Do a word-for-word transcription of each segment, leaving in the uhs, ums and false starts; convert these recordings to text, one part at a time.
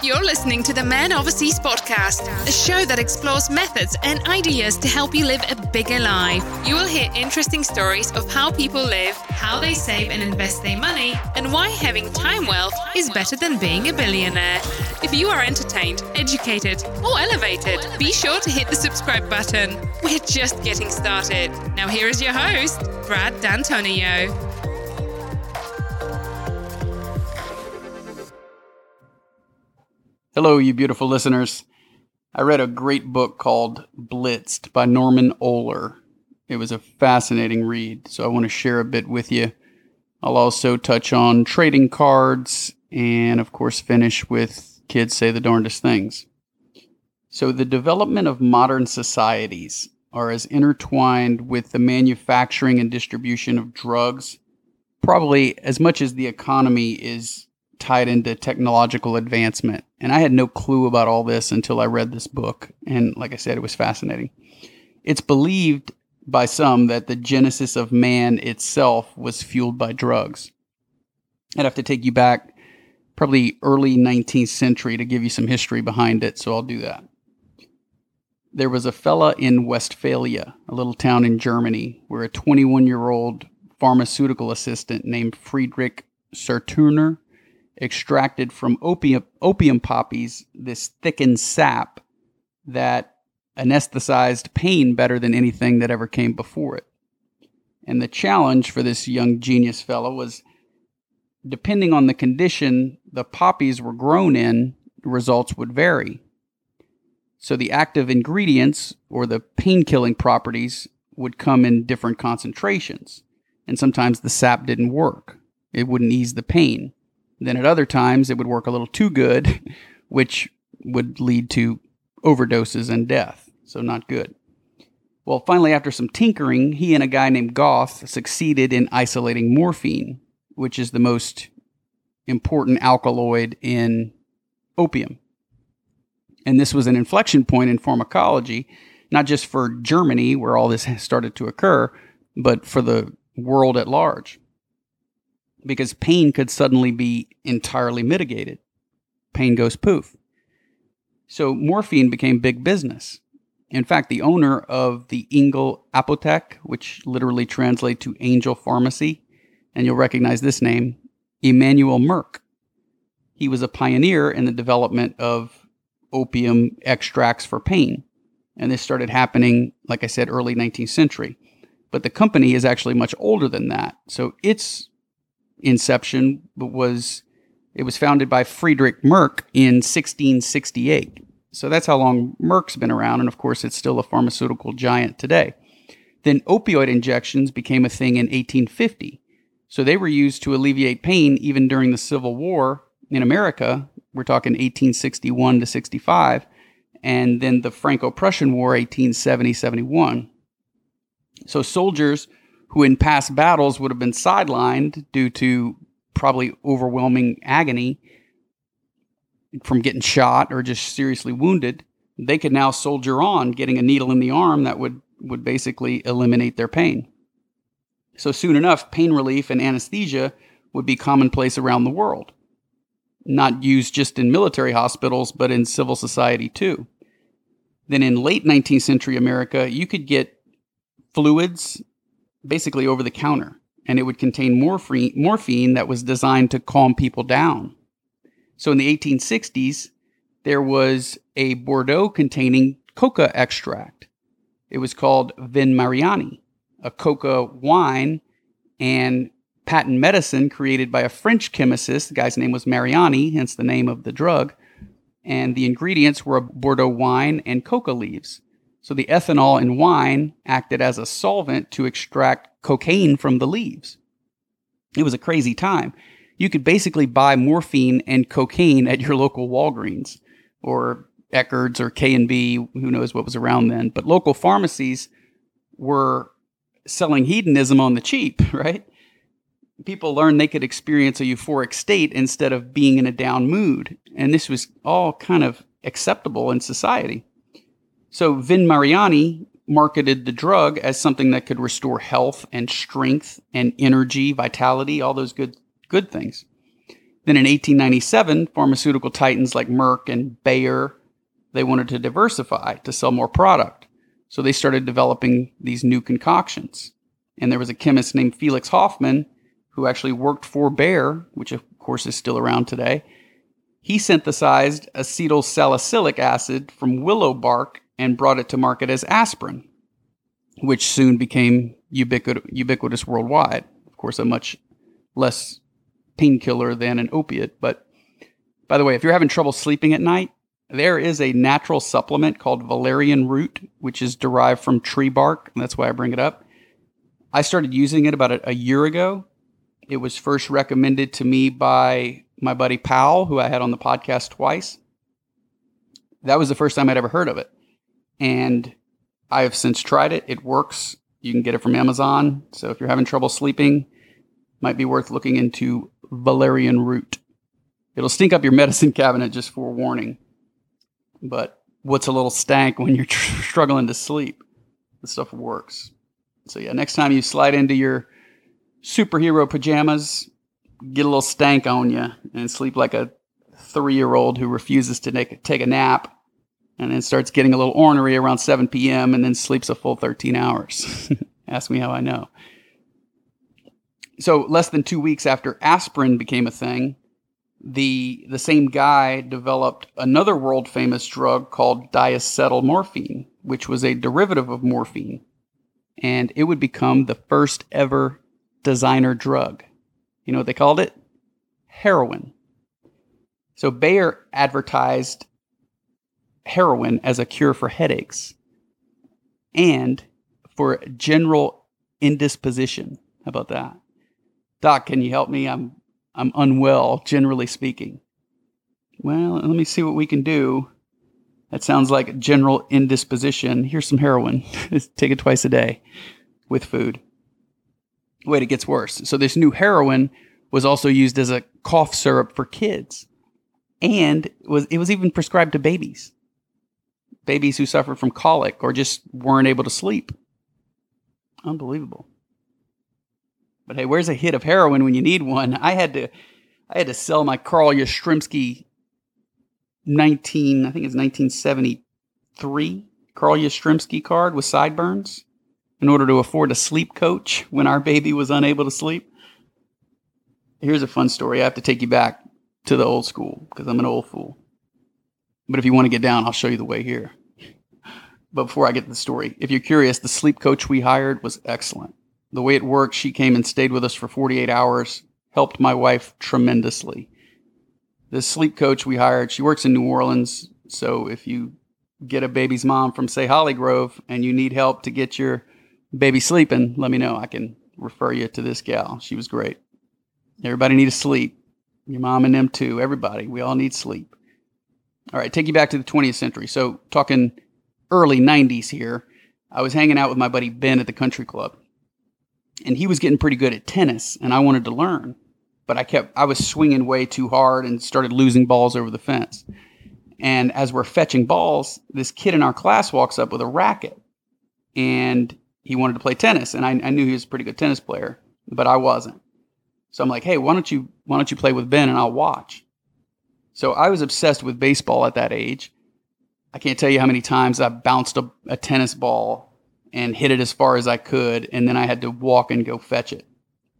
You're listening to the Man Overseas podcast, a show that explores methods and ideas to help you live a bigger life. You will hear interesting stories of how people live, how they save and invest their money, and why having time wealth is better than being a billionaire. If you are entertained, educated, or elevated, be sure to hit the subscribe button. We're just getting started. Now here is your host, Brad D'Antonio. Hello, you beautiful listeners. I read a great book called Blitzed by Norman Ohler. It was a fascinating read, so I want to share a bit with you. I'll also touch on trading cards and, of course, finish with Kids Say the Darndest Things. So the development of modern societies are as intertwined with the manufacturing and distribution of drugs, probably as much as the economy is tied into technological advancement. And I had no clue about all this until I read this book. And like I said, it was fascinating. It's believed by some that the genesis of man itself was fueled by drugs. I'd have to take you back probably early nineteenth century to give you some history behind it, so I'll do that. There was a fella in Westphalia, a little town in Germany, where a twenty-one-year-old pharmaceutical assistant named Friedrich Serturner extracted from opium opium poppies this thickened sap that anesthetized pain better than anything that ever came before it. And the challenge for this young genius fellow was, depending on the condition the poppies were grown in, the results would vary. So the active ingredients, or the pain-killing properties, would come in different concentrations. And sometimes the sap didn't work. It wouldn't ease the pain. Then at other times, it would work a little too good, which would lead to overdoses and death. So not good. Well, finally, after some tinkering, he and a guy named Goth succeeded in isolating morphine, which is the most important alkaloid in opium. And this was an inflection point in pharmacology, not just for Germany, where all this started to occur, but for the world at large. Because pain could suddenly be entirely mitigated. Pain goes poof. So morphine became big business. In fact, the owner of the Engel Apotheke, which literally translates to Angel Pharmacy, and you'll recognize this name, Emanuel Merck. He was a pioneer in the development of opium extracts for pain. And this started happening, like I said, early nineteenth century. But the company is actually much older than that. So its inception was, it was founded by Friedrich Merck in sixteen sixty-eight. So that's how long Merck's been around, and of course it's still a pharmaceutical giant today. Then opioid injections became a thing in eighteen fifty. So they were used to alleviate pain even during the Civil War in America. We're talking eighteen sixty-one to sixty-five, and then the Franco-Prussian War, eighteen seventy to seventy-one. So soldiers who in past battles would have been sidelined due to probably overwhelming agony from getting shot or just seriously wounded, they could now soldier on, getting a needle in the arm that would, would basically eliminate their pain. So soon enough, pain relief and anesthesia would be commonplace around the world. Not used just in military hospitals, but in civil society too. Then in late nineteenth century America, you could get fluids basically over the counter, and it would contain morphine, morphine that was designed to calm people down. So in the eighteen sixties, there was a Bordeaux containing coca extract. It was called Vin Mariani, a coca wine and patent medicine created by a French chemist. The guy's name was Mariani, hence the name of the drug. And the ingredients were a Bordeaux wine and coca leaves. So the ethanol in wine acted as a solvent to extract cocaine from the leaves. It was a crazy time. You could basically buy morphine and cocaine at your local Walgreens or Eckerd's or K and B, who knows what was around then. But local pharmacies were selling hedonism on the cheap, right? People learned they could experience a euphoric state instead of being in a down mood. And this was all kind of acceptable in society. So Vin Mariani marketed the drug as something that could restore health and strength and energy, vitality, all those good good things. Then in eighteen ninety-seven, pharmaceutical titans like Merck and Bayer, they wanted to diversify to sell more product. So they started developing these new concoctions. And there was a chemist named Felix Hoffmann who actually worked for Bayer, which of course is still around today. He synthesized acetyl salicylic acid from willow bark and brought it to market as aspirin, which soon became ubiquit- ubiquitous worldwide. Of course, a much less painkiller than an opiate. But by the way, if you're having trouble sleeping at night, there is a natural supplement called valerian root, which is derived from tree bark, and that's why I bring it up. I started using it about a, a year ago. It was first recommended to me by my buddy Powell, who I had on the podcast twice. That was the first time I'd ever heard of it. And I have since tried it. It works. You can get it from Amazon. So if you're having trouble sleeping, might be worth looking into valerian root. It'll stink up your medicine cabinet, just forewarning. But what's a little stank when you're tr- struggling to sleep? The stuff works. So yeah, next time you slide into your superhero pajamas, get a little stank on you and sleep like a three-year-old who refuses to take, take a nap and then starts getting a little ornery around seven p.m. and then sleeps a full thirteen hours. Ask me how I know. So less than two weeks after aspirin became a thing, the the same guy developed another world-famous drug called diacetylmorphine, which was a derivative of morphine. And it would become the first ever designer drug. You know what they called it? Heroin. So Bayer advertised heroin as a cure for headaches and for general indisposition. How about that? Doc, can you help me? I'm I'm unwell, generally speaking. Well, let me see what we can do. That sounds like general indisposition. Here's some heroin. Take it twice a day with food. Wait, it gets worse. So this new heroin was also used as a cough syrup for kids. And it was, it was even prescribed to babies. Babies who suffered from colic or just weren't able to sleep. Unbelievable. But hey, where's a hit of heroin when you need one? I had to I had to sell my Carl Yastrzemski nineteen, I think it's nineteen seventy-three Carl Yastrzemski card with sideburns in order to afford a sleep coach when our baby was unable to sleep. Here's a fun story. I have to take you back to the old school because I'm an old fool. But if you want to get down, I'll show you the way here. But before I get to the story, if you're curious, the sleep coach we hired was excellent. The way it worked, she came and stayed with us for forty-eight hours, helped my wife tremendously. This sleep coach we hired, she works in New Orleans, so if you get a baby's mom from, say, Holly Grove, and you need help to get your baby sleeping, let me know. I can refer you to this gal. She was great. Everybody needs sleep. Your mom and them too. Everybody. We all need sleep. All right, take you back to the twentieth century. So talking early nineties here, I was hanging out with my buddy Ben at the country club. And he was getting pretty good at tennis, and I wanted to learn. But I kept, I was swinging way too hard and started losing balls over the fence. And as we're fetching balls, this kid in our class walks up with a racket. And he wanted to play tennis. And I, I knew he was a pretty good tennis player, but I wasn't. So I'm like, hey, why don't you, why don't you play with Ben and I'll watch? So I was obsessed with baseball at that age. I can't tell you how many times I bounced a, a tennis ball and hit it as far as I could, and then I had to walk and go fetch it.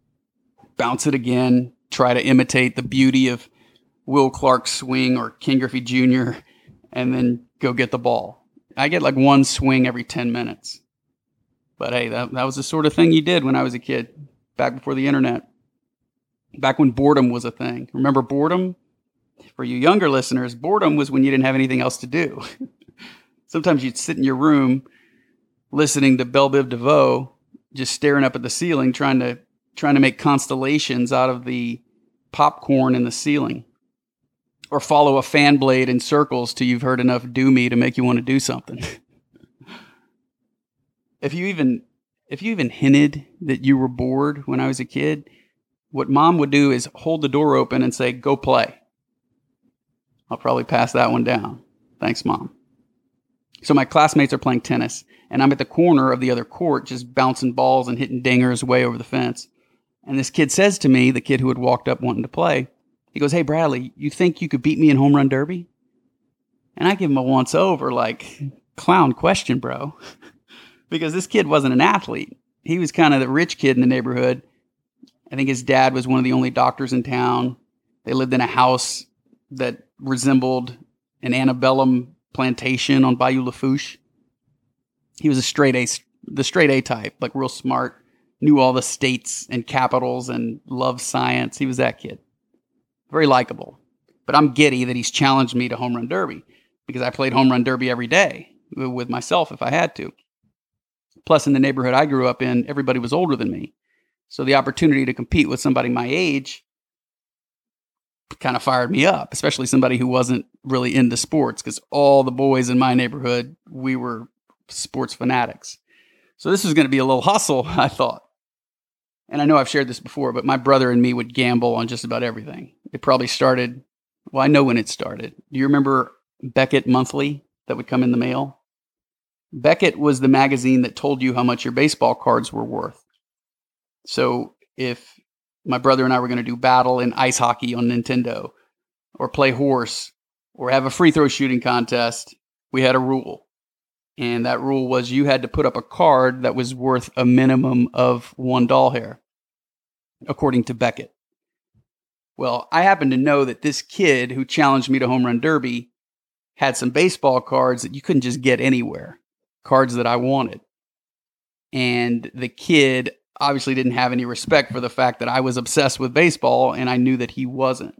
Bounce it again, try to imitate the beauty of Will Clark's swing or Ken Griffey Junior, and then go get the ball. I get like one swing every ten minutes. But hey, that, that was the sort of thing you did when I was a kid, back before the internet. Back when boredom was a thing. Remember boredom? For you younger listeners, boredom was when you didn't have anything else to do. Sometimes you'd sit in your room listening to Belle Biv DeVoe, just staring up at the ceiling, trying to trying to make constellations out of the popcorn in the ceiling. Or follow a fan blade in circles till you've heard enough do me to make you want to do something. If you even if you even hinted that you were bored when I was a kid, what mom would do is hold the door open and say, go play. I'll probably pass that one down. Thanks, Mom. So my classmates are playing tennis, and I'm at the corner of the other court just bouncing balls and hitting dingers way over the fence. And this kid says to me, the kid who had walked up wanting to play, He goes, "Hey, Bradley, you think you could beat me in home run derby?" And I give him a once over, like, clown question, bro. Because this kid wasn't an athlete. He was kind of the rich kid in the neighborhood. I think his dad was one of the only doctors in town. They lived in a house that resembled an antebellum plantation on Bayou Lafourche. He was a straight A, the straight A type, like real smart, knew all the states and capitals and loved science. He was that kid. Very likable. But I'm giddy that he's challenged me to home run derby because I played home run derby every day with myself if I had to. Plus, in the neighborhood I grew up in, everybody was older than me. So the opportunity to compete with somebody my age kind of fired me up, especially somebody who wasn't really into sports, because all the boys in my neighborhood, we were sports fanatics. So this was going to be a little hustle, I thought. And I know I've shared this before, but my brother and me would gamble on just about everything. It probably started, well, I know when it started. Do you remember Beckett Monthly that would come in the mail? Beckett was the magazine that told you how much your baseball cards were worth. So if my brother and I were going to do battle in ice hockey on Nintendo, or play horse, or have a free throw shooting contest, we had a rule. And that rule was you had to put up a card that was worth a minimum of one doll hair, according to Beckett. Well, I happen to know that this kid who challenged me to home run derby had some baseball cards that you couldn't just get anywhere, cards that I wanted. And the kid obviously didn't have any respect for the fact that I was obsessed with baseball, and I knew that he wasn't.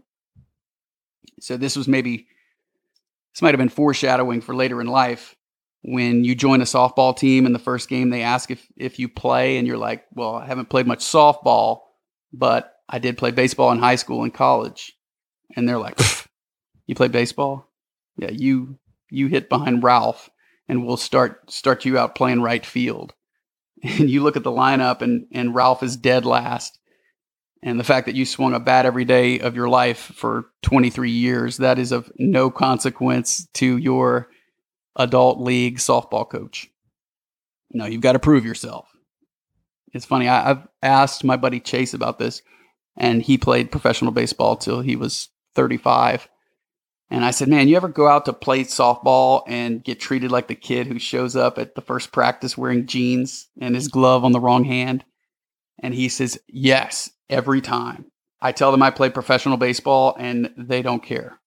So this was maybe, this might have been foreshadowing for later in life. When you join a softball team in the first game, they ask if, if you play, and you're like, well, I haven't played much softball, but I did play baseball in high school and college. And they're like, you play baseball? Yeah, you you hit behind Ralph, and we'll start start you out playing right field. And you look at the lineup, and, and Ralph is dead last. And the fact that you swung a bat every day of your life for twenty-three years, that is of no consequence to your adult league softball coach. No, you've got to prove yourself. It's funny. I, I've asked my buddy Chase about this, and he played professional baseball till he was thirty-five. And I said, man, you ever go out to play softball and get treated like the kid who shows up at the first practice wearing jeans and his glove on the wrong hand? And he says, yes, every time. I tell them I play professional baseball and they don't care.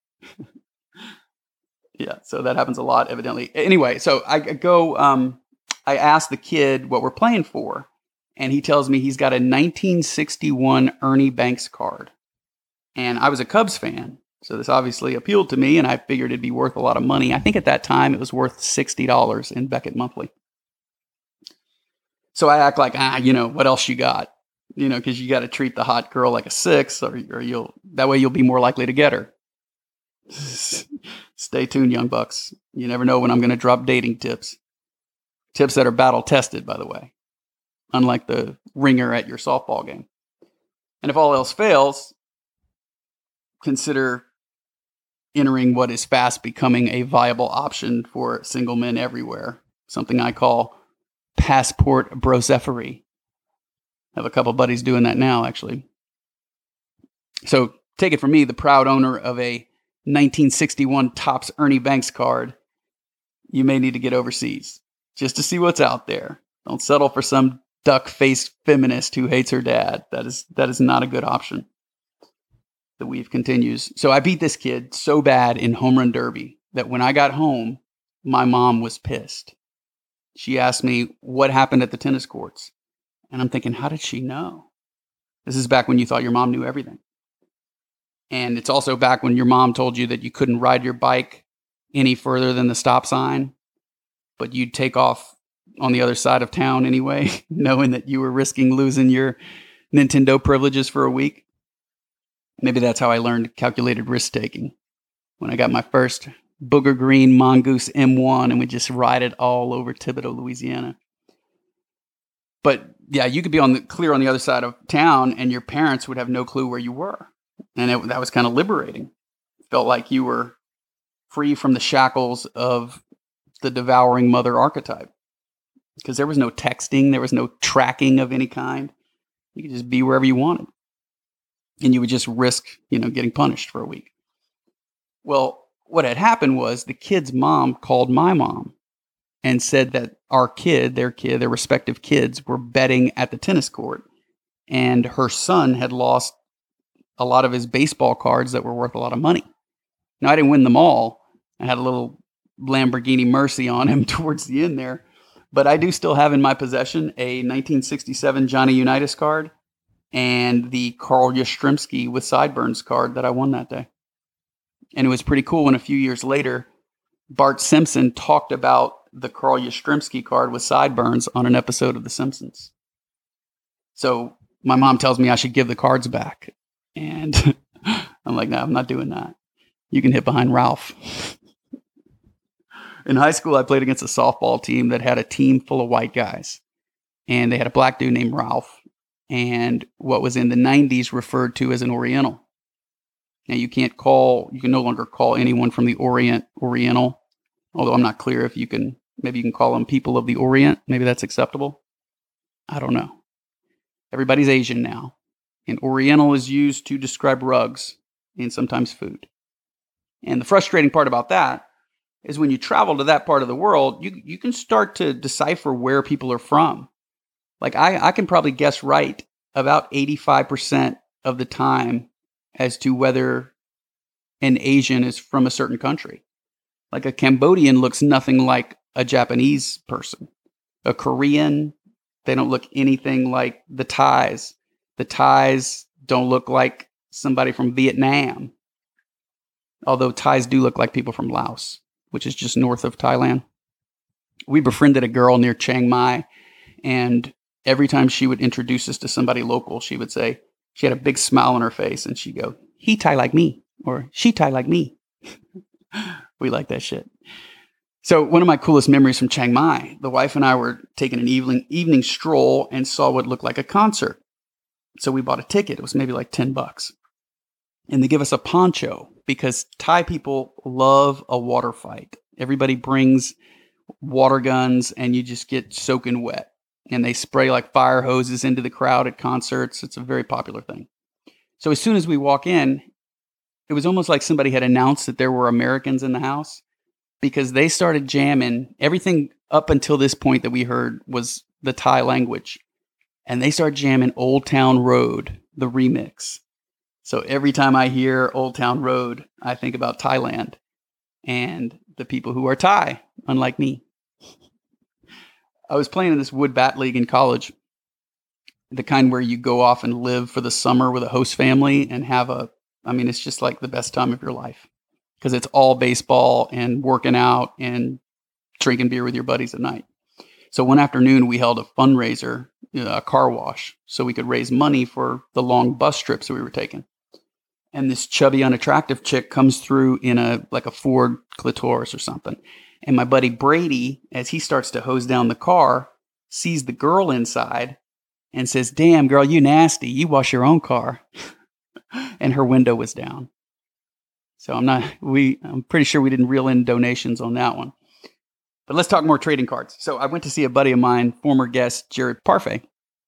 Yeah, so that happens a lot, evidently. Anyway, so I go, um, I ask the kid what we're playing for, and he tells me he's got a nineteen sixty-one Ernie Banks card. And I was a Cubs fan, so this obviously appealed to me, and I figured it'd be worth a lot of money. I think at that time it was worth sixty dollars in Beckett Monthly. So I act like, ah, you know, what else you got? You know, because you got to treat the hot girl like a six, or, or you'll that way you'll be more likely to get her. Stay tuned, young bucks. You never know when I'm going to drop dating tips. Tips that are battle tested, by the way. Unlike the ringer at your softball game. And if all else fails, consider entering what is fast becoming a viable option for single men everywhere. Something I call passport brosephory. I have a couple buddies doing that now, actually. So take it from me, the proud owner of a nineteen sixty-one Topps Ernie Banks card. You may need to get overseas just to see what's out there. Don't settle for some duck-faced feminist who hates her dad. That is that is not a good option. The weave continues. So I beat this kid so bad in home run derby that when I got home, my mom was pissed. She asked me what happened at the tennis courts. And I'm thinking, how did she know? This is back when you thought your mom knew everything. And it's also back when your mom told you that you couldn't ride your bike any further than the stop sign, but you'd take off on the other side of town anyway, knowing that you were risking losing your Nintendo privileges for a week. Maybe that's how I learned calculated risk taking. When I got my first Booger Green Mongoose M one and we just ride it all over Thibodaux, Louisiana. But yeah, you could be on the clear on the other side of town and your parents would have no clue where you were. And it, that was kind of liberating. It felt like you were free from the shackles of the devouring mother archetype. Because there was no texting. There was no tracking of any kind. You could just be wherever you wanted. and you would just risk, you know, getting punished for a week. Well, what had happened was the kid's mom called my mom and said that our kid, their kid, their respective kids were betting at the tennis court, and her son had lost a lot of his baseball cards that were worth a lot of money. Now, I didn't win them all. I had a little Lamborghini Mercy on him towards the end there, but I do still have in my possession a nineteen sixty-seven Johnny Unitas card and the Carl Yastrzemski with sideburns card that I won that day. And it was pretty cool when a few years later, Bart Simpson talked about the Carl Yastrzemski card with sideburns on an episode of The Simpsons. So my mom tells me I should give the cards back. And I'm like, no, I'm not doing that. You can hit behind Ralph. In high school, I played against a softball team that had a team full of white guys. And they had a black dude named Ralph. And what was in the nineties referred to as an Oriental. Now, you can't call, you can no longer call anyone from the Orient Oriental. Although I'm not clear if you can, maybe you can call them people of the Orient. Maybe that's acceptable. I don't know. Everybody's Asian now. And Oriental is used to describe rugs and sometimes food. And the frustrating part about that is when you travel to that part of the world, you you can start to decipher where people are from. Like I, I can probably guess right about eighty-five percent of the time as to whether an Asian is from a certain country. Like a Cambodian looks nothing like a Japanese person. A Korean, they don't look anything like the Thais. The Thais don't look like somebody from Vietnam. Although Thais do look like people from Laos, which is just north of Thailand. We befriended a girl near Chiang Mai, and every time she would introduce us to somebody local, she would say, she had a big smile on her face, and she'd go, he Thai like me, or she Thai like me. We like that shit. So one of my coolest memories from Chiang Mai, the wife and I were taking an evening evening stroll and saw what looked like a concert. So we bought a ticket. It was maybe like ten bucks. And they give us a poncho because Thai people love a water fight. Everybody brings water guns and you just get soaking wet. And they spray like fire hoses into the crowd at concerts. It's a very popular thing. So as soon as we walk in, it was almost like somebody had announced that there were Americans in the house because they started jamming. Everything up until this point that we heard was the Thai language. And they started jamming Old Town Road, the remix. So every time I hear Old Town Road, I think about Thailand and the people who are Thai, unlike me. I was playing in this wood bat league in college, the kind where you go off and live for the summer with a host family and have a, I mean, it's just like the best time of your life because it's all baseball and working out and drinking beer with your buddies at night. So one afternoon we held a fundraiser, you know, a car wash, so we could raise money for the long bus trips that we were taking. And this chubby, unattractive chick comes through in a like a Ford Clitoris or something. And my buddy Brady, as he starts to hose down the car, sees the girl inside and says, damn, girl, you nasty. You wash your own car. And her window was down. So I'm not, we, I'm pretty sure we didn't reel in donations on that one. But let's talk more trading cards. So I went to see a buddy of mine, former guest Jared Parfait,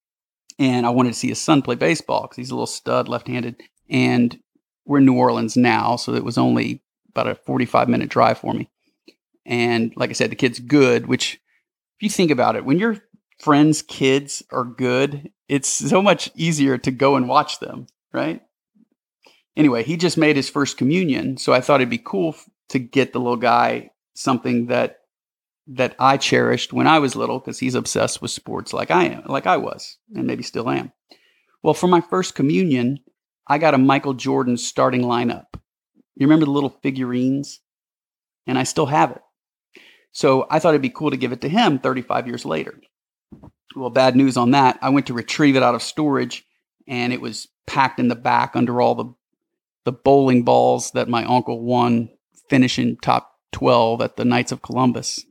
and I wanted to see his son play baseball because he's a little stud, left-handed. And we're in New Orleans now, so it was only about a forty-five minute drive for me. And like I said, the kid's good, which if you think about it, when your friends' kids are good, it's so much easier to go and watch them, right? Anyway, he just made his first communion, so I thought it'd be cool to get the little guy something that that I cherished when I was little because he's obsessed with sports like I am, like I was, and maybe still am. Well, for my first communion, I got a Michael Jordan starting lineup. You remember the little figurines? And I still have it. So I thought it'd be cool to give it to him thirty-five years later. Well, bad news on that. I went to retrieve it out of storage, and it was packed in the back under all the the bowling balls that my uncle won finishing top twelve at the Knights of Columbus.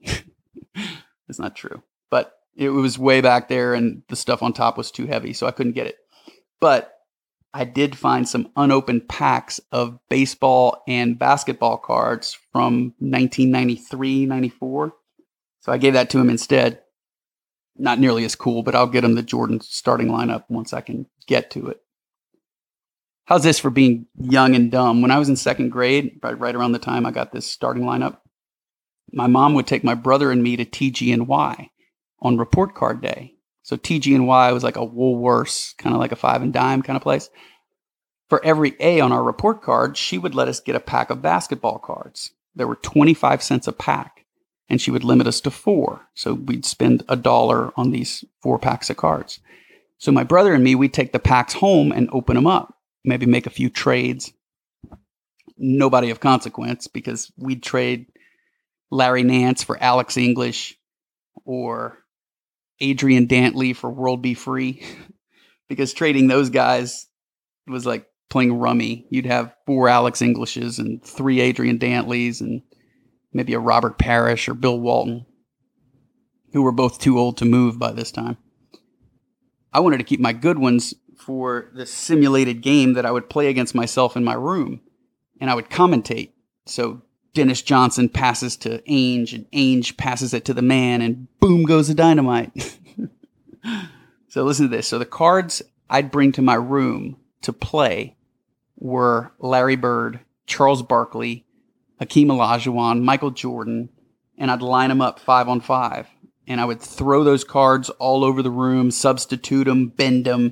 It's not true. But it was way back there, and the stuff on top was too heavy, so I couldn't get it. But I did find some unopened packs of baseball and basketball cards from nineteen ninety-three, ninety-four. So I gave that to him instead. Not nearly as cool, but I'll get him the Jordan starting lineup once I can get to it. How's this for being young and dumb? When I was in second grade, right, right around the time I got this starting lineup, my mom would take my brother and me to T G N Y on report card day. So T G N Y was like a Woolworths, kind of like a five and dime kind of place. For every A on our report card, she would let us get a pack of basketball cards. There were twenty-five cents a pack, and she would limit us to four. So we'd spend a dollar on these four packs of cards. So my brother and me, we'd take the packs home and open them up, maybe make a few trades. Nobody of consequence, because we'd trade Larry Nance for Alex English or Adrian Dantley for World Be Free, because trading those guys was like playing rummy. You'd have four Alex Englishes and three Adrian Dantleys and maybe a Robert Parrish or Bill Walton, who were both too old to move by this time. I wanted to keep my good ones for the simulated game that I would play against myself in my room, and I would commentate. So Dennis Johnson passes to Ainge, and Ainge passes it to the man, and boom goes the dynamite. So listen to this. So the cards I'd bring to my room to play were Larry Bird, Charles Barkley, Hakeem Olajuwon, Michael Jordan, and I'd line them up five on five. And I would throw those cards all over the room, substitute them, bend them.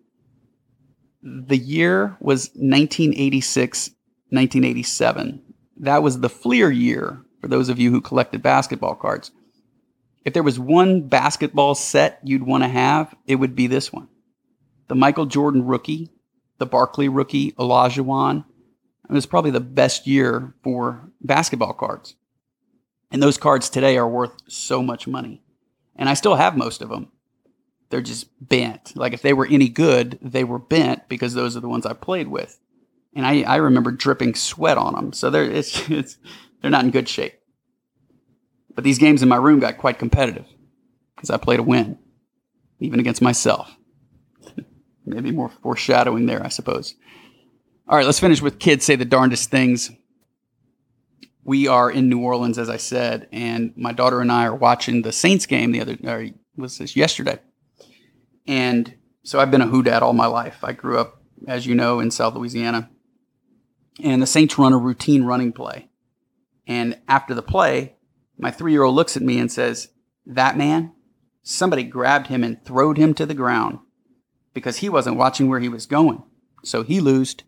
The year was nineteen eighty-six, nineteen eighty-seven. That was the Fleer year, for those of you who collected basketball cards. If there was one basketball set you'd want to have, it would be this one. The Michael Jordan rookie, the Barkley rookie, Olajuwon. It was probably the best year for basketball cards. And those cards today are worth so much money. And I still have most of them. They're just bent. Like if they were any good, they were bent because those are the ones I played with. And I, I remember dripping sweat on them. So they're, it's, it's, they're not in good shape. But these games in my room got quite competitive because I played to win, even against myself. Maybe more foreshadowing there, I suppose. All right, let's finish with Kids Say the Darndest Things. We are in New Orleans, as I said, and my daughter and I are watching the Saints game the other, or was this yesterday? And so I've been a Who Dat all my life. I grew up, as you know, in South Louisiana. And the Saints run a routine running play. And after the play, my three-year-old looks at me and says, "That man, somebody grabbed him and throwed him to the ground because he wasn't watching where he was going. So he loosed."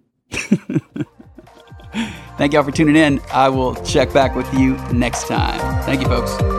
Thank y'all for tuning in. I will check back with you next time. Thank you, folks.